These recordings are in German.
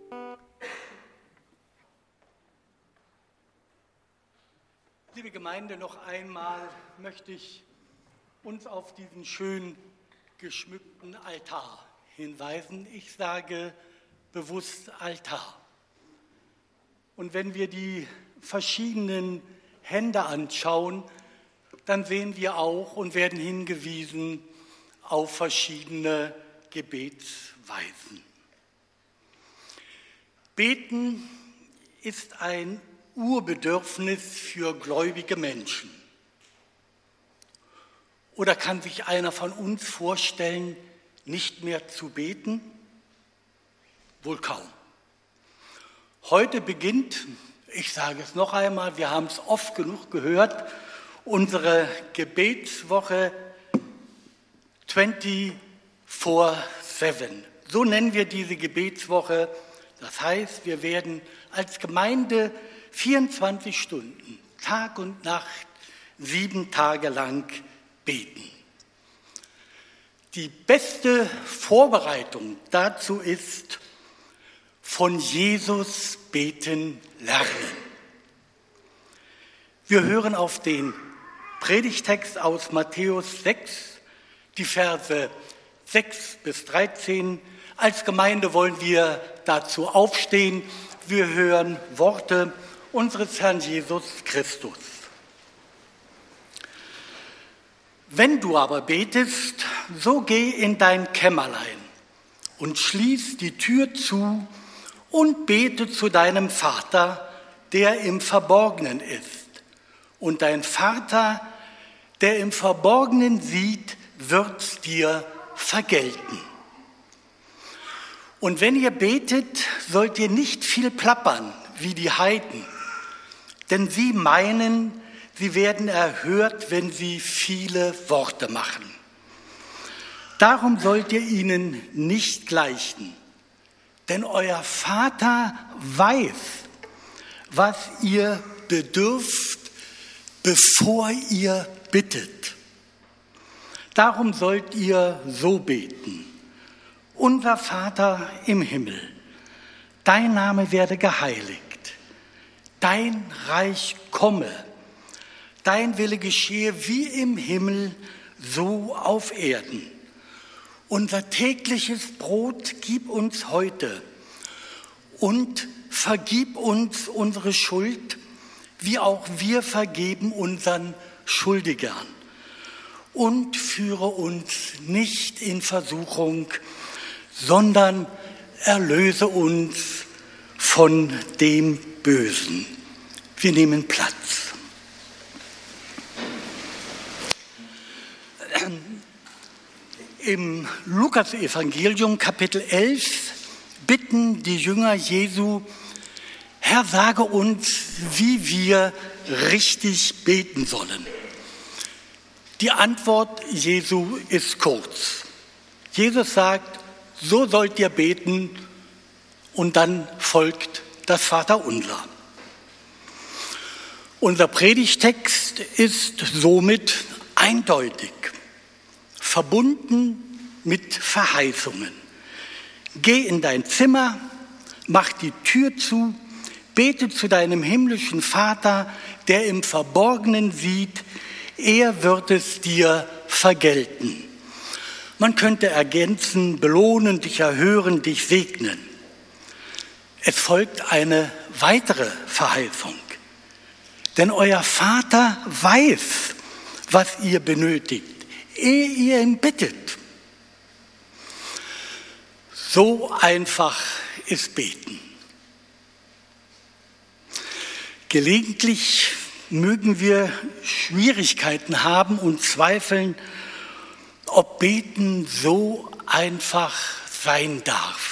Liebe Gemeinde, noch einmal möchte ich uns auf diesen schön geschmückten Altar hinweisen. Ich sage bewusst Altar. Und wenn wir die verschiedenen Hände anschauen, dann sehen wir auch und werden hingewiesen auf verschiedene Gebetsweisen. Beten ist ein Urbedürfnis für gläubige Menschen. Oder kann sich einer von uns vorstellen, nicht mehr zu beten? Wohl kaum. Heute beginnt, ich sage es noch einmal, wir haben es oft genug gehört, unsere Gebetswoche 24/7. So nennen wir diese Gebetswoche. Das heißt, wir werden als Gemeinde 24 Stunden, Tag und Nacht, 7 Tage lang beten. Die beste Vorbereitung dazu ist, von Jesus beten lernen. Wir hören auf den Predigtext aus Matthäus 6, die Verse 6 bis 13. Als Gemeinde wollen wir dazu aufstehen. Wir hören Worte unseres Herrn Jesus Christus. Wenn du aber betest, so geh in dein Kämmerlein und schließ die Tür zu und bete zu deinem Vater, der im Verborgenen ist. Und dein Vater, der im Verborgenen sieht, wird dir vergelten. Und wenn ihr betet, sollt ihr nicht viel plappern wie die Heiden, denn sie meinen, sie werden erhört, wenn sie viele Worte machen. Darum sollt ihr ihnen nicht gleichen, denn euer Vater weiß, was ihr bedürft, bevor ihr bittet. Darum sollt ihr so beten: Unser Vater im Himmel, dein Name werde geheiligt, dein Reich komme, dein Wille geschehe wie im Himmel, so auf Erden. Unser tägliches Brot gib uns heute und vergib uns unsere Schuld, wie auch wir vergeben unseren Schuldigern. Und führe uns nicht in Versuchung, sondern erlöse uns von dem Bösen. Wir nehmen Platz. Im Lukas-Evangelium, Kapitel 11, bitten die Jünger Jesu: Herr, sage uns, wie wir richtig beten sollen. Die Antwort Jesu ist kurz. Jesus sagt: So sollt ihr beten, und dann folgt das Vaterunser. Unser Predigtext ist somit eindeutig, verbunden mit Verheißungen. Geh in dein Zimmer, mach die Tür zu, bete zu deinem himmlischen Vater, der im Verborgenen sieht, er wird es dir vergelten. Man könnte ergänzen: belohnen, dich erhören, dich segnen. Es folgt eine weitere Verheißung. Denn euer Vater weiß, was ihr benötigt, ehe ihr ihn bittet. So einfach ist Beten. Gelegentlich mögen wir Schwierigkeiten haben und zweifeln, ob Beten so einfach sein darf.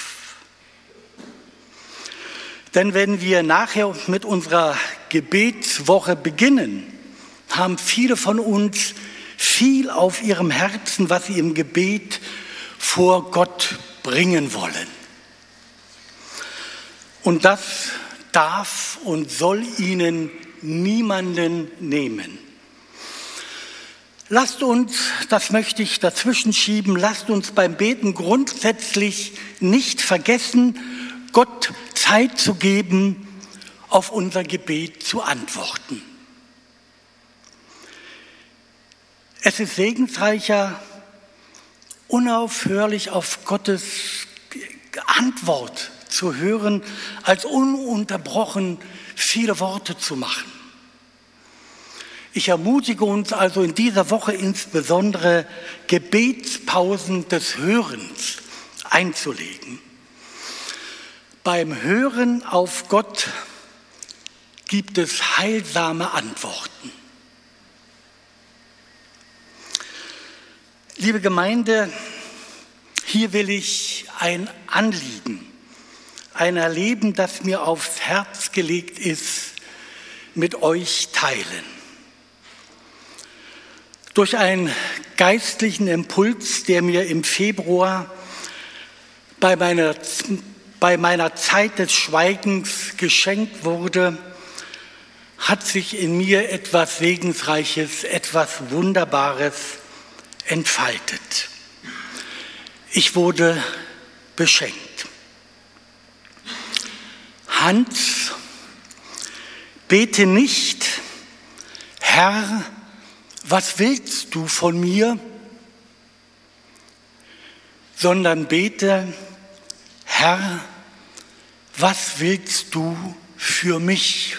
Denn wenn wir nachher mit unserer Gebetswoche beginnen, haben viele von uns viel auf ihrem Herzen, was sie im Gebet vor Gott bringen wollen. Und das darf und soll ihnen niemanden nehmen. Lasst uns, das möchte ich dazwischen schieben, lasst uns beim Beten grundsätzlich nicht vergessen, Gott Zeit zu geben, auf unser Gebet zu antworten. Es ist segensreicher, unaufhörlich auf Gottes Antwort zu hören, als ununterbrochen viele Worte zu machen. Ich ermutige uns also in dieser Woche insbesondere, Gebetspausen des Hörens einzulegen. Beim Hören auf Gott gibt es heilsame Antworten. Liebe Gemeinde, hier will ich ein Anliegen, ein Erleben, das mir aufs Herz gelegt ist, mit euch teilen. Durch einen geistlichen Impuls, der mir im Februar bei meiner Zeit des Schweigens geschenkt wurde, hat sich in mir etwas Segensreiches, etwas Wunderbares entfaltet. Ich wurde beschenkt. Hans, bete nicht, Herr, was willst du von mir? Sondern bete, Herr, was willst du für mich?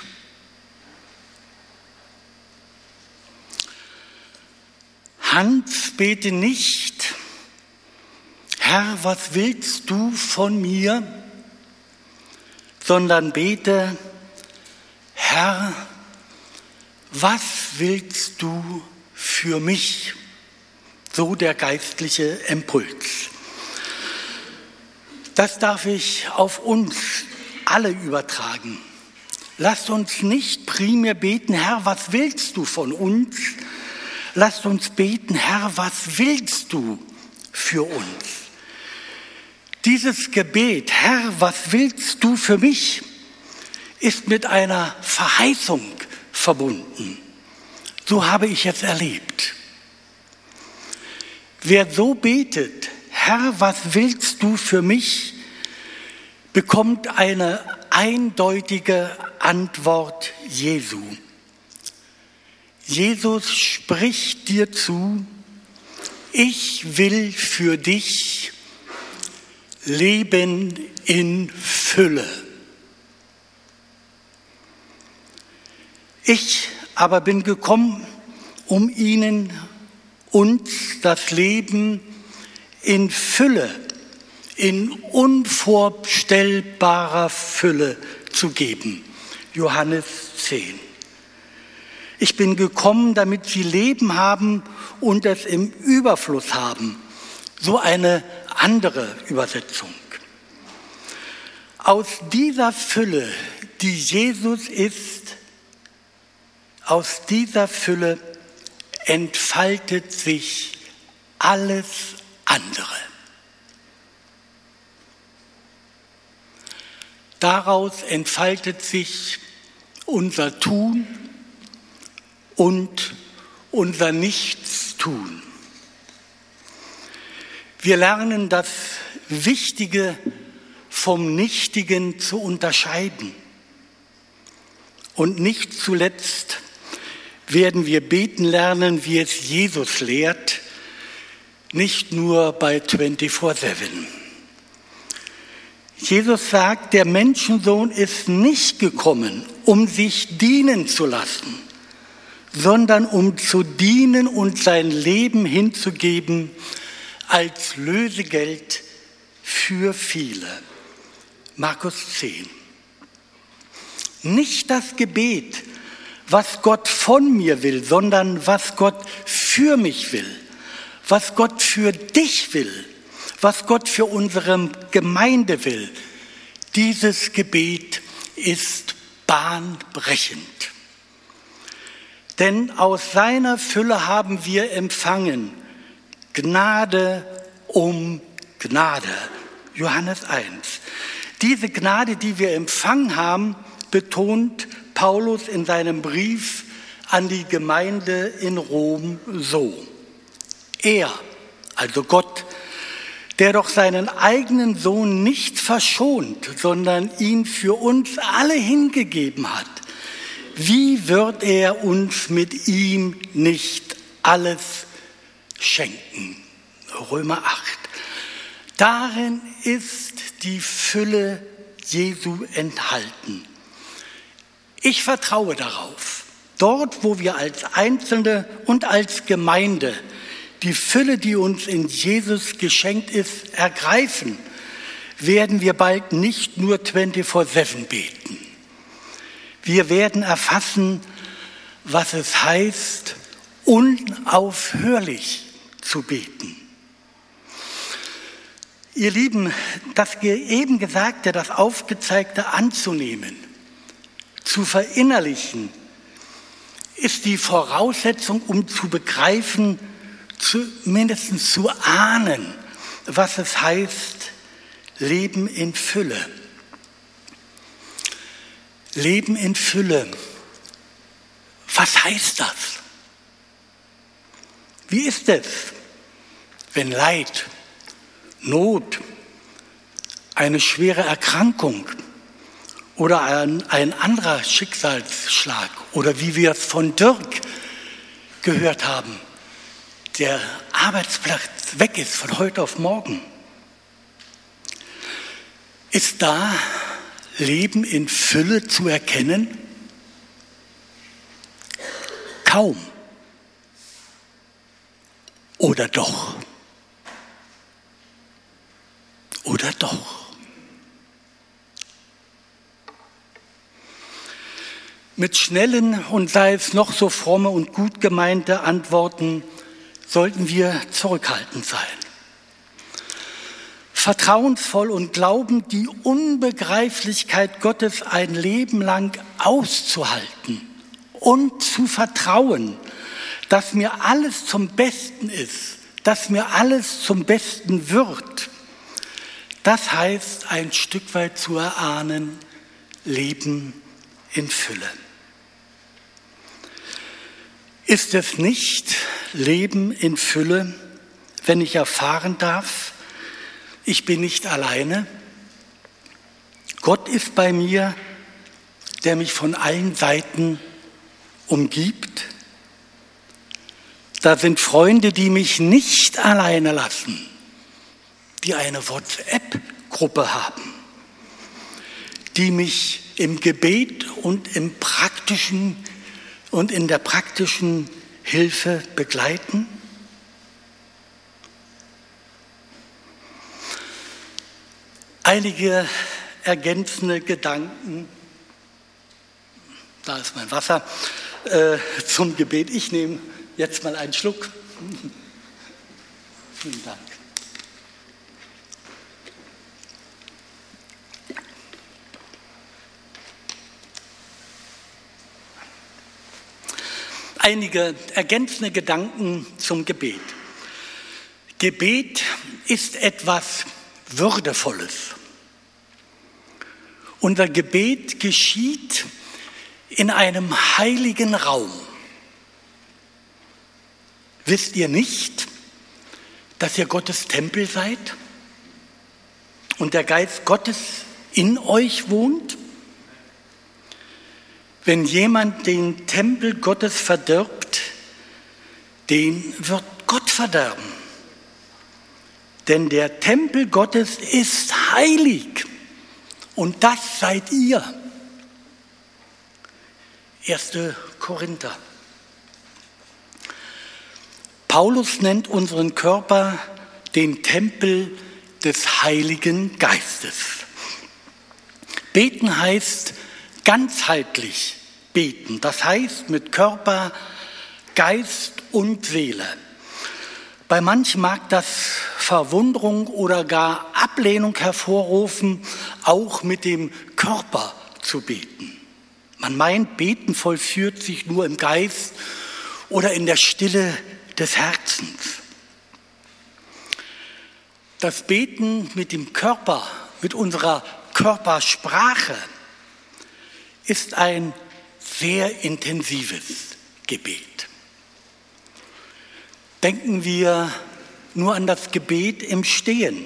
Hans, bete nicht, Herr, was willst du von mir? Sondern bete, Herr, was willst du für mich? So der geistliche Impuls. Das darf ich auf uns alle übertragen. Lasst uns nicht primär beten, Herr, was willst du von uns? Lasst uns beten, Herr, was willst du für uns? Dieses Gebet, Herr, was willst du für mich, ist mit einer Verheißung verbunden. So habe ich es erlebt. Wer so betet, Herr, was willst du für mich, bekommt eine eindeutige Antwort Jesu. Jesus spricht dir zu, ich will für dich Leben in Fülle. Ich aber bin gekommen, um ihnen uns das Leben in Fülle, in unvorstellbarer Fülle zu geben. Johannes 10. Ich bin gekommen, damit sie Leben haben und es im Überfluss haben. So eine andere Übersetzung. Aus dieser Fülle, die Jesus ist, aus dieser Fülle entfaltet sich alles andere. Daraus entfaltet sich unser Tun und unser Nichtstun. Wir lernen, das Wichtige vom Nichtigen zu unterscheiden. Und nicht zuletzt werden wir beten lernen, wie es Jesus lehrt, nicht nur bei 24/7. Jesus sagt, der Menschensohn ist nicht gekommen, um sich dienen zu lassen, sondern um zu dienen und sein Leben hinzugeben als Lösegeld für viele. Markus 10. Nicht das Gebet, was Gott von mir will, sondern was Gott für mich will, was Gott für dich will, was Gott für unsere Gemeinde will. Dieses Gebet ist bahnbrechend. Denn aus seiner Fülle haben wir empfangen Gnade um Gnade. Johannes 1. Diese Gnade, die wir empfangen haben, betont Paulus in seinem Brief an die Gemeinde in Rom so. Er, also Gott, der doch seinen eigenen Sohn nicht verschont, sondern ihn für uns alle hingegeben hat, wie wird er uns mit ihm nicht alles schenken? Römer 8. Darin ist die Fülle Jesu enthalten. Ich vertraue darauf, dort, wo wir als Einzelne und als Gemeinde die Fülle, die uns in Jesus geschenkt ist, ergreifen, werden wir bald nicht nur 24/7 beten. Wir werden erfassen, was es heißt, unaufhörlich zu beten. Ihr Lieben, das eben Gesagte, das Aufgezeigte anzunehmen, zu verinnerlichen, ist die Voraussetzung, um zu begreifen, zumindest zu ahnen, was es heißt, Leben in Fülle. Leben in Fülle. Was heißt das? Wie ist es, wenn Leid, Not, eine schwere Erkrankung oder ein anderer Schicksalsschlag oder wie wir es von Dirk gehört haben, der Arbeitsplatz weg ist von heute auf morgen? Ist da Leben in Fülle zu erkennen? Kaum. Oder doch? Oder doch? Mit schnellen und sei es noch so fromme und gut gemeinte Antworten sollten wir zurückhaltend sein. Vertrauensvoll und glaubend die Unbegreiflichkeit Gottes ein Leben lang auszuhalten und zu vertrauen, dass mir alles zum Besten ist, dass mir alles zum Besten wird. Das heißt, ein Stück weit zu erahnen, Leben in Fülle. Ist es nicht Leben in Fülle, wenn ich erfahren darf, ich bin nicht alleine? Gott ist bei mir, der mich von allen Seiten umgibt. Da sind Freunde, die mich nicht alleine lassen, die eine WhatsApp-Gruppe haben, die mich im Gebet und in der praktischen Hilfe begleiten. Einige ergänzende Gedanken, da ist mein Wasser, zum Gebet. Ich nehme jetzt mal einen Schluck. Vielen Dank. Einige ergänzende Gedanken zum Gebet. Gebet ist etwas Würdevolles. Unser Gebet geschieht in einem heiligen Raum. Wisst ihr nicht, dass ihr Gottes Tempel seid und der Geist Gottes in euch wohnt? Wenn jemand den Tempel Gottes verdirbt, den wird Gott verderben. Denn der Tempel Gottes ist heilig und das seid ihr. 1. Korinther. Paulus nennt unseren Körper den Tempel des Heiligen Geistes. Beten heißt ganzheitlich beten, das heißt mit Körper, Geist und Seele. Bei manchen mag das Verwunderung oder gar Ablehnung hervorrufen, auch mit dem Körper zu beten. Man meint, Beten vollführt sich nur im Geist oder in der Stille des Herzens. Das Beten mit dem Körper, mit unserer Körpersprache, ist ein sehr intensives Gebet. Denken wir nur an das Gebet im Stehen,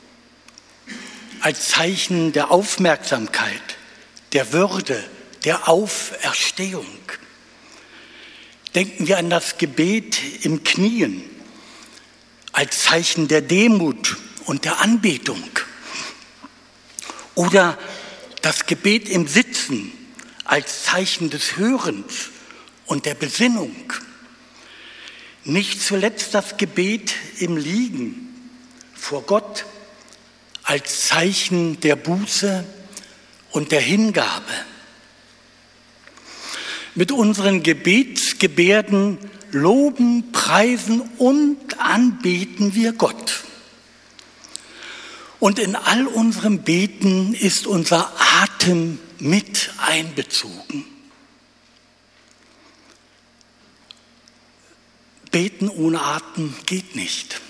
als Zeichen der Aufmerksamkeit, der Würde, der Auferstehung. Denken wir an das Gebet im Knien, als Zeichen der Demut und der Anbetung. Oder das Gebet im Sitzen, als Zeichen des Hörens und der Besinnung. Nicht zuletzt das Gebet im Liegen vor Gott als Zeichen der Buße und der Hingabe. Mit unseren Gebetsgebärden loben, preisen und anbeten wir Gott. Und in all unserem Beten ist unser Atem mit einbezogen. Beten ohne Atem geht nicht.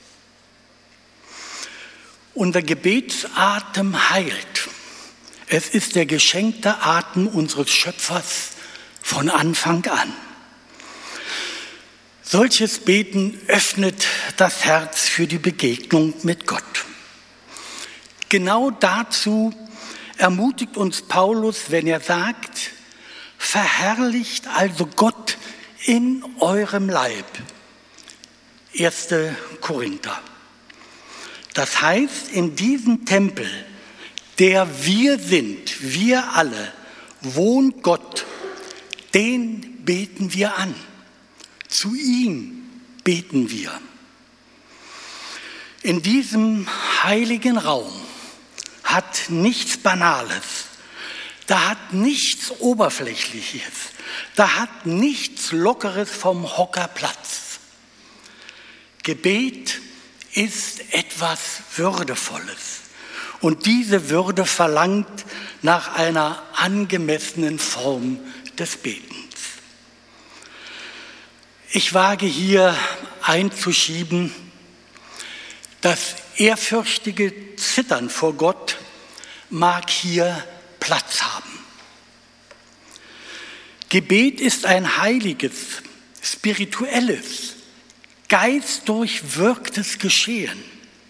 Unser Gebetsatem heilt. Es ist der geschenkte Atem unseres Schöpfers von Anfang an. Solches Beten öffnet das Herz für die Begegnung mit Gott. Genau dazu ermutigt uns Paulus, wenn er sagt, verherrlicht also Gott in eurem Leib. 1. Korinther. Das heißt, in diesem Tempel, der wir sind, wir alle, wohnt Gott, den beten wir an. Zu ihm beten wir. In diesem heiligen Raum hat nichts Banales, da hat nichts Oberflächliches, da hat nichts Lockeres vom Hocker Platz. Gebet ist etwas Würdevolles und diese Würde verlangt nach einer angemessenen Form des Betens. Ich wage hier einzuschieben, das ehrfürchtige Zittern vor Gott mag hier Platz haben. Gebet ist ein heiliges, spirituelles, geistdurchwirktes Geschehen.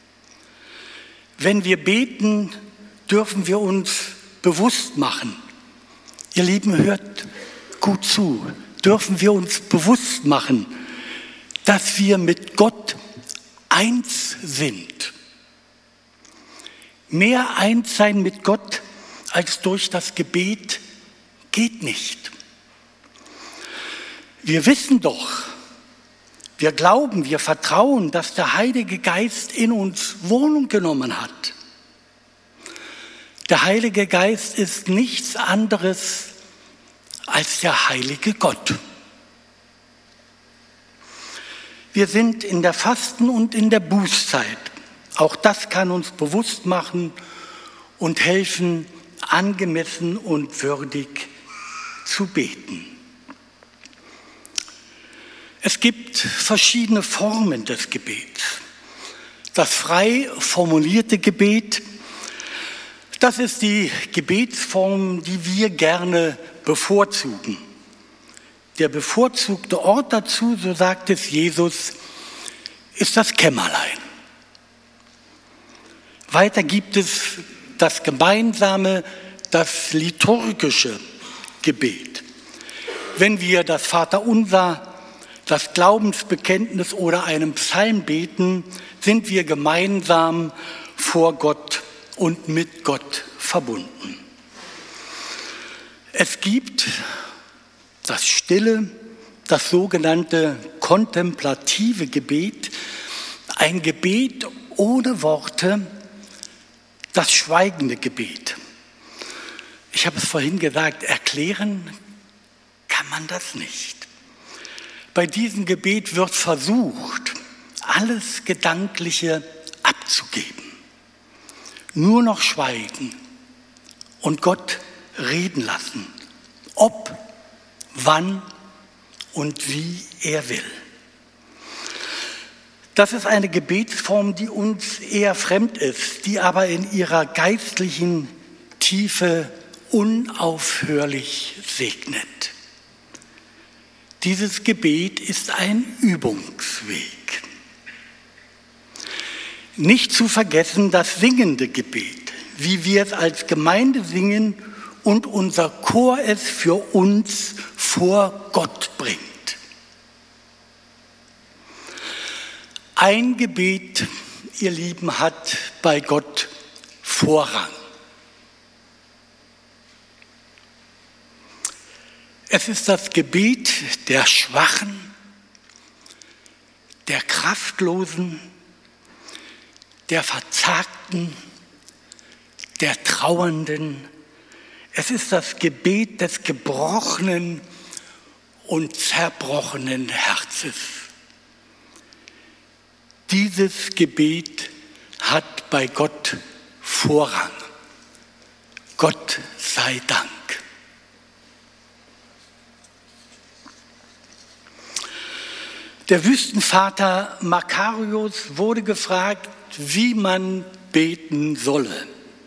Wenn wir beten, dürfen wir uns bewusst machen. Ihr Lieben, hört gut zu. Dürfen wir uns bewusst machen, dass wir mit Gott eins sind. Mehr eins sein mit Gott als durch das Gebet geht nicht. Wir wissen doch, wir glauben, wir vertrauen, dass der Heilige Geist in uns Wohnung genommen hat. Der Heilige Geist ist nichts anderes als der heilige Gott. Wir sind in der Fasten- und in der Bußzeit. Auch das kann uns bewusst machen und helfen, angemessen und würdig zu beten. Es gibt verschiedene Formen des Gebets. Das frei formulierte Gebet, das ist die Gebetsform, die wir gerne bevorzugen. Der bevorzugte Ort dazu, so sagt es Jesus, ist das Kämmerlein. Weiter gibt es das gemeinsame, das liturgische Gebet. Wenn wir das Vaterunser, das Glaubensbekenntnis oder einen Psalm beten, sind wir gemeinsam vor Gott und mit Gott verbunden. Es gibt das stille, das sogenannte kontemplative Gebet, ein Gebet ohne Worte, das schweigende Gebet. Ich habe es vorhin gesagt, erklären kann man das nicht. Bei diesem Gebet wird versucht, alles Gedankliche abzugeben. Nur noch schweigen und Gott reden lassen, ob, wann und wie er will. Das ist eine Gebetsform, die uns eher fremd ist, die aber in ihrer geistlichen Tiefe unaufhörlich segnet. Dieses Gebet ist ein Übungsweg. Nicht zu vergessen das singende Gebet, wie wir es als Gemeinde singen und unser Chor es für uns vor Gott bringt. Ein Gebet, ihr Lieben, hat bei Gott Vorrang. Es ist das Gebet der Schwachen, der Kraftlosen, der Verzagten, der Trauernden. Es ist das Gebet des gebrochenen und zerbrochenen Herzens. Dieses Gebet hat bei Gott Vorrang. Gott sei Dank. Der Wüstenvater Makarios wurde gefragt, wie man beten solle.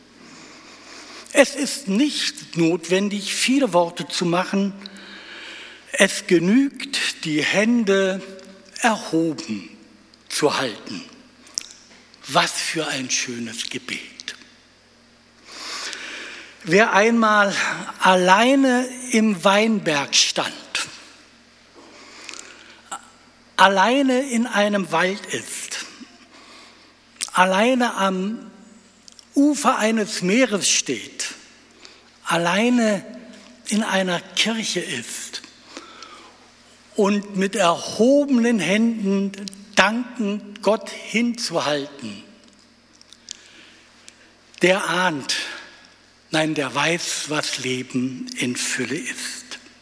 Es ist nicht notwendig, viele Worte zu machen. Es genügt, die Hände erhoben zu halten. Was für ein schönes Gebet. Wer einmal alleine im Weinberg stand, alleine in einem Wald ist, alleine am Ufer eines Meeres steht, alleine in einer Kirche ist und mit erhobenen Händen dankend Gott hinzuhalten, der ahnt, nein, der weiß, was Leben in Fülle ist.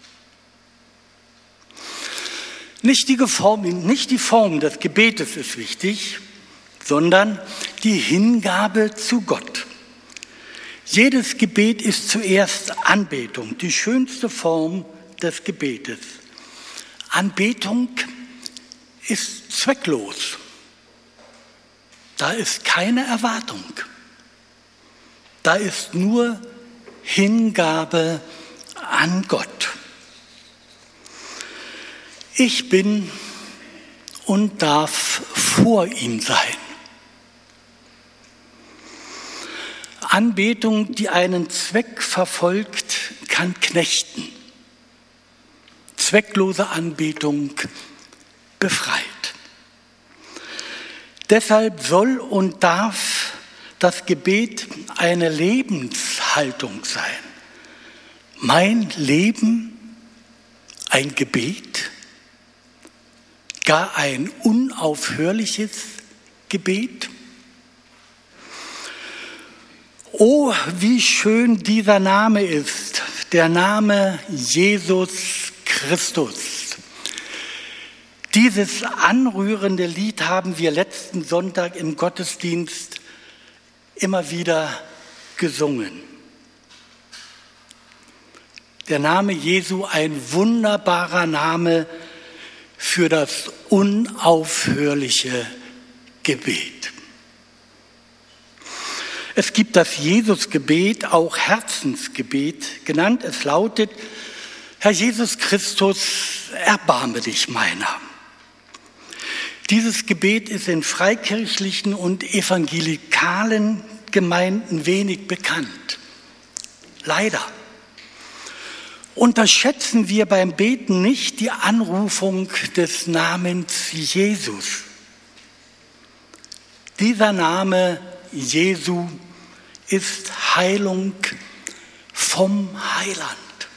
Nicht die Form des Gebetes ist wichtig, sondern die Hingabe zu Gott. Jedes Gebet ist zuerst Anbetung, die schönste Form des Gebetes. Anbetung ist zwecklos. Da ist keine Erwartung. Da ist nur Hingabe an Gott. Ich bin und darf vor ihm sein. Anbetung, die einen Zweck verfolgt, kann knechten. Zwecklose Anbetung befreit. Deshalb soll und darf das Gebet eine Lebenshaltung sein. Mein Leben ein Gebet? Gar ein unaufhörliches Gebet? Oh, wie schön dieser Name ist, der Name Jesus Christus. Dieses anrührende Lied haben wir letzten Sonntag im Gottesdienst immer wieder gesungen. Der Name Jesu, ein wunderbarer Name für das unaufhörliche Gebet. Es gibt das Jesusgebet, auch Herzensgebet genannt. Es lautet: Herr Jesus Christus, erbarme dich meiner. Dieses Gebet ist in freikirchlichen und evangelikalen Gemeinden wenig bekannt. Leider. Unterschätzen wir beim Beten nicht die Anrufung des Namens Jesus. Dieser Name Jesu ist Heilung vom Heiland.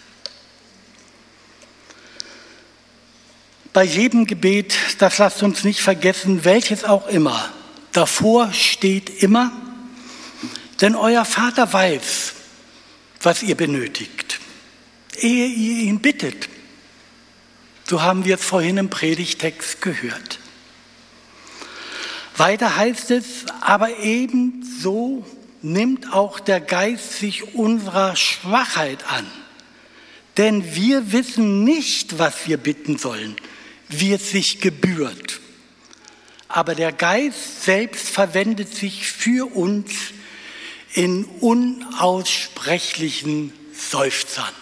Bei jedem Gebet, das lasst uns nicht vergessen, welches auch immer, davor steht immer, denn euer Vater weiß, was ihr benötigt, ehe ihr ihn bittet. So haben wir es vorhin im Predigtext gehört. Weiter heißt es, aber ebenso nimmt auch der Geist sich unserer Schwachheit an. Denn wir wissen nicht, was wir bitten sollen, wie es sich gebührt. Aber der Geist selbst verwendet sich für uns in unaussprechlichen Seufzern.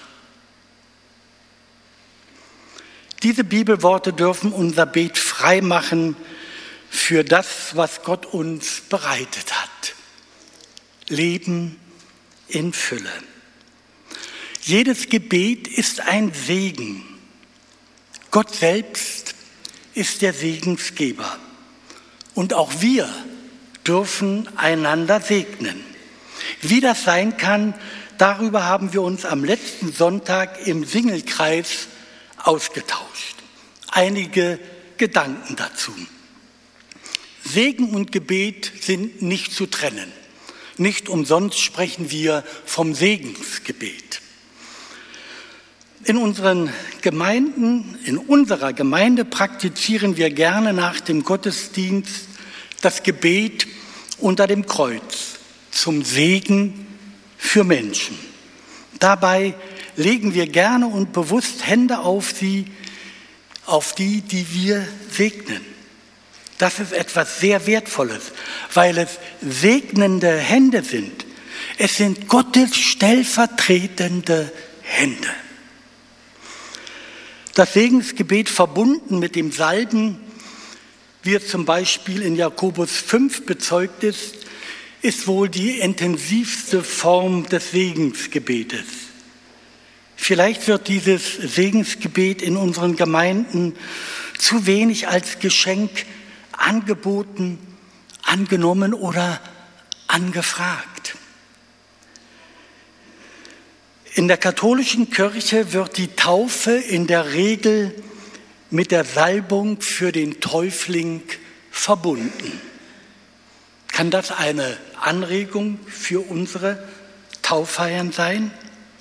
Diese Bibelworte dürfen unser Bet frei machen für das, was Gott uns bereitet hat. Leben in Fülle. Jedes Gebet ist ein Segen. Gott selbst ist der Segensgeber. Und auch wir dürfen einander segnen. Wie das sein kann, darüber haben wir uns am letzten Sonntag im Singelkreis ausgetauscht. Einige Gedanken dazu. Segen und Gebet sind nicht zu trennen. Nicht umsonst sprechen wir vom Segensgebet. In unseren Gemeinden, in unserer Gemeinde praktizieren wir gerne nach dem Gottesdienst das Gebet unter dem Kreuz zum Segen für Menschen. Dabei legen wir gerne und bewusst Hände auf die, die wir segnen. Das ist etwas sehr Wertvolles, weil es segnende Hände sind. Es sind Gottes stellvertretende Hände. Das Segensgebet verbunden mit dem Salben, wie es zum Beispiel in Jakobus 5 bezeugt ist wohl die intensivste Form des Segensgebetes. Vielleicht wird dieses Segensgebet in unseren Gemeinden zu wenig als Geschenk angeboten, angenommen oder angefragt. In der katholischen Kirche wird die Taufe in der Regel mit der Salbung für den Täufling verbunden. Kann das eine Anregung für unsere Tauffeiern sein?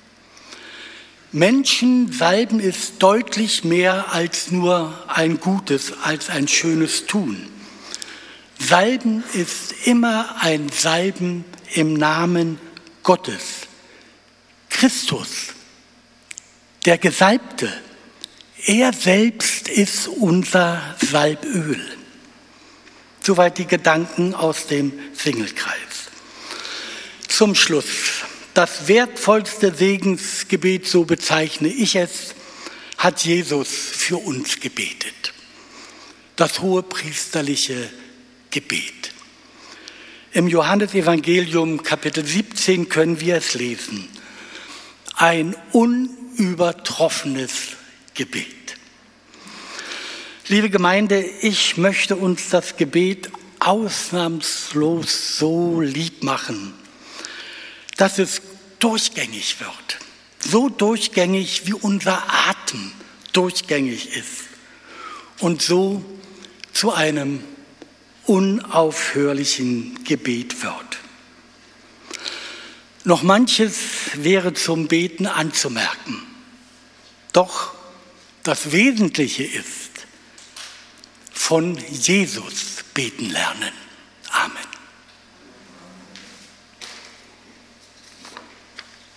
Menschen salben ist deutlich mehr als nur ein Gutes, als ein schönes Tun. Salben ist immer ein Salben im Namen Gottes. Christus, der Gesalbte, er selbst ist unser Salböl. Soweit die Gedanken aus dem Singelkreis. Zum Schluss. Das wertvollste Segensgebet, so bezeichne ich es, hat Jesus für uns gebetet. Das hohepriesterliche Gebet. Im Johannesevangelium Kapitel 17 können wir es lesen. Ein unübertroffenes Gebet. Liebe Gemeinde, ich möchte uns das Gebet ausnahmslos so lieb machen, dass es durchgängig wird. So durchgängig, wie unser Atem durchgängig ist. Und so zu einem unaufhörlichen Gebet wird. Noch manches wäre zum Beten anzumerken. Doch das Wesentliche ist, von Jesus beten lernen.